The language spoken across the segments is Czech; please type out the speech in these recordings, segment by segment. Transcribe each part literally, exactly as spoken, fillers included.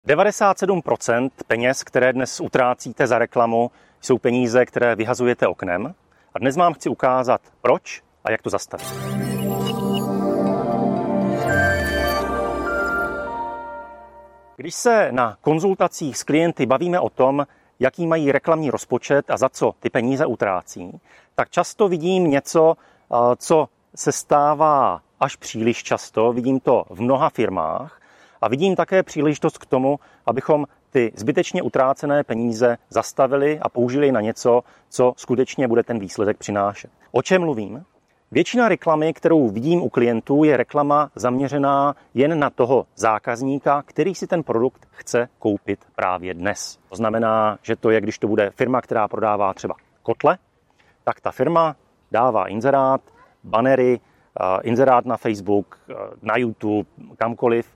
devadesát sedm procent peněz, které dnes utrácíte za reklamu, jsou peníze, které vyhazujete oknem. A dnes vám chci ukázat, proč a jak to zastavit. Když se na konzultacích s klienty bavíme o tom, jaký mají reklamní rozpočet a za co ty peníze utrácí, tak často vidím něco, co se stává až příliš často. Vidím to v mnoha firmách a vidím také příležitost k tomu, abychom ty zbytečně utrácené peníze zastavili a použili na něco, co skutečně bude ten výsledek přinášet. O čem mluvím? Většina reklamy, kterou vidím u klientů, je reklama zaměřená jen na toho zákazníka, který si ten produkt chce koupit právě dnes. To znamená, že to je, když to bude firma, která prodává třeba kotle, tak ta firma dává inzerát, banery, inzerát na Facebook, na YouTube, kamkoliv.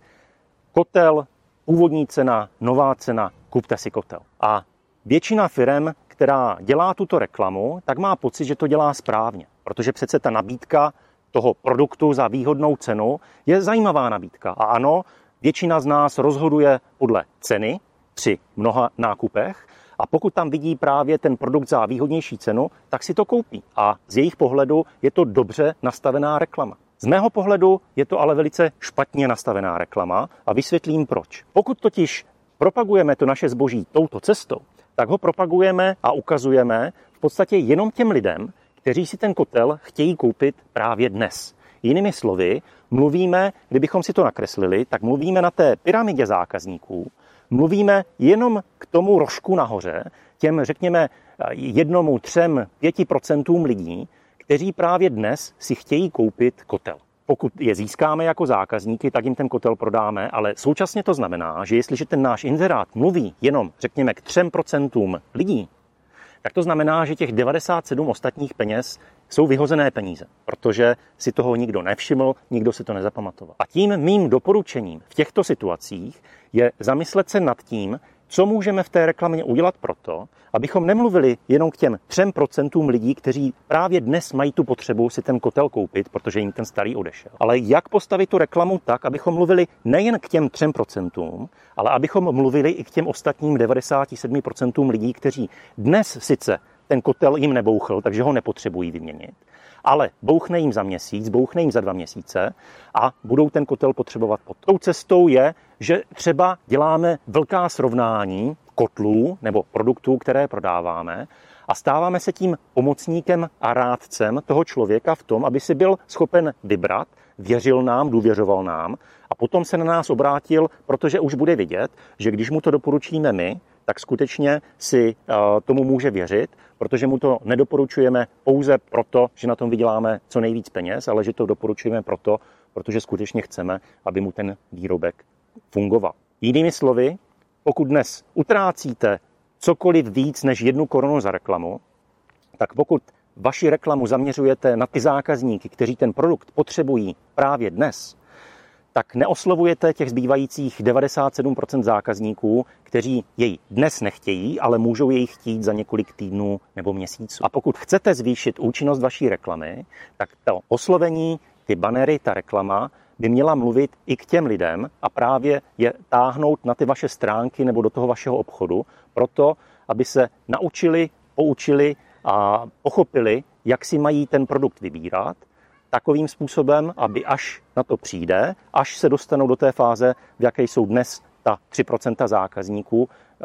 Kotel, původní cena, nová cena, kupte si kotel. A většina firem, která dělá tuto reklamu, tak má pocit, že to dělá správně. Protože přece ta nabídka toho produktu za výhodnou cenu je zajímavá nabídka. A ano, většina z nás rozhoduje podle ceny při mnoha nákupech a pokud tam vidí právě ten produkt za výhodnější cenu, tak si to koupí. A z jejich pohledu je to dobře nastavená reklama. Z mého pohledu je to ale velice špatně nastavená reklama a vysvětlím proč. Pokud totiž propagujeme to naše zboží touto cestou, tak ho propagujeme a ukazujeme v podstatě jenom těm lidem, kteří si ten kotel chtějí koupit právě dnes. Jinými slovy, mluvíme, kdybychom si to nakreslili, tak mluvíme na té pyramidě zákazníků, mluvíme jenom k tomu rožku nahoře, těm řekněme jednomu, třem, pěti procentům lidí, kteří právě dnes si chtějí koupit kotel. Pokud je získáme jako zákazníky, tak jim ten kotel prodáme, ale současně to znamená, že jestliže ten náš inzerát mluví jenom, řekněme, k třem procentům lidí, tak to znamená, že těch devadesát sedm ostatních peněz jsou vyhozené peníze, protože si toho nikdo nevšiml, nikdo si to nezapamatoval. A tím mým doporučením v těchto situacích je zamyslet se nad tím, co můžeme v té reklamě udělat proto, abychom nemluvili jenom k těm třem procentům lidí, kteří právě dnes mají tu potřebu si ten kotel koupit, protože jim ten starý odešel. Ale jak postavit tu reklamu tak, abychom mluvili nejen k těm třem procentům, ale abychom mluvili i k těm ostatním devadesáti sedmi procentům lidí, kteří dnes sice ten kotel jim nebouchl, takže ho nepotřebují vyměnit, ale bouchne jim za měsíc, bouchne jim za dva měsíce a budou ten kotel potřebovat potom. Tou cestou je, že třeba děláme velká srovnání kotlů nebo produktů, které prodáváme a stáváme se tím pomocníkem a rádcem toho člověka v tom, aby si byl schopen vybrat, věřil nám, důvěřoval nám a potom se na nás obrátil, protože už bude vidět, že když mu to doporučíme my, tak skutečně si tomu může věřit, protože mu to nedoporučujeme pouze proto, že na tom vyděláme co nejvíc peněz, ale že to doporučujeme proto, protože skutečně chceme, aby mu ten výrobek fungoval. Jinými slovy, pokud dnes utrácíte cokoliv víc než jednu korunu za reklamu, tak pokud vaši reklamu zaměřujete na ty zákazníky, kteří ten produkt potřebují právě dnes, tak neoslovujete těch zbývajících devadesát sedm procent zákazníků, kteří jej dnes nechtějí, ale můžou jej chtít za několik týdnů nebo měsíců. A pokud chcete zvýšit účinnost vaší reklamy, tak to oslovení, ty banery, ta reklama by měla mluvit i k těm lidem a právě je táhnout na ty vaše stránky nebo do toho vašeho obchodu, proto aby se naučili, poučili a pochopili, jak si mají ten produkt vybírat, takovým způsobem, aby až na to přijde, až se dostanou do té fáze, v jaké jsou dnes ta tři procenta zákazníků,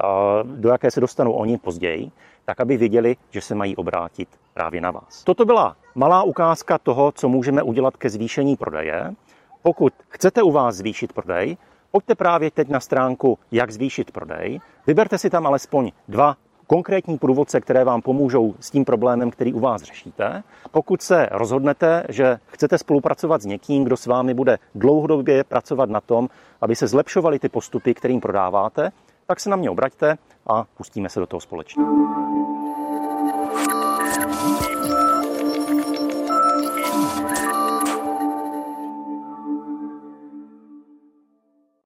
do jaké se dostanou oni později, tak aby věděli, že se mají obrátit právě na vás. Toto byla malá ukázka toho, co můžeme udělat ke zvýšení prodeje. Pokud chcete u vás zvýšit prodej, pojďte právě teď na stránku Jak zvýšit prodej, vyberte si tam alespoň dva konkrétní průvodce, které vám pomůžou s tím problémem, který u vás řešíte. Pokud se rozhodnete, že chcete spolupracovat s někým, kdo s vámi bude dlouhodobě pracovat na tom, aby se zlepšovaly ty postupy, kterým prodáváte, tak se na mě obraťte a pustíme se do toho společně.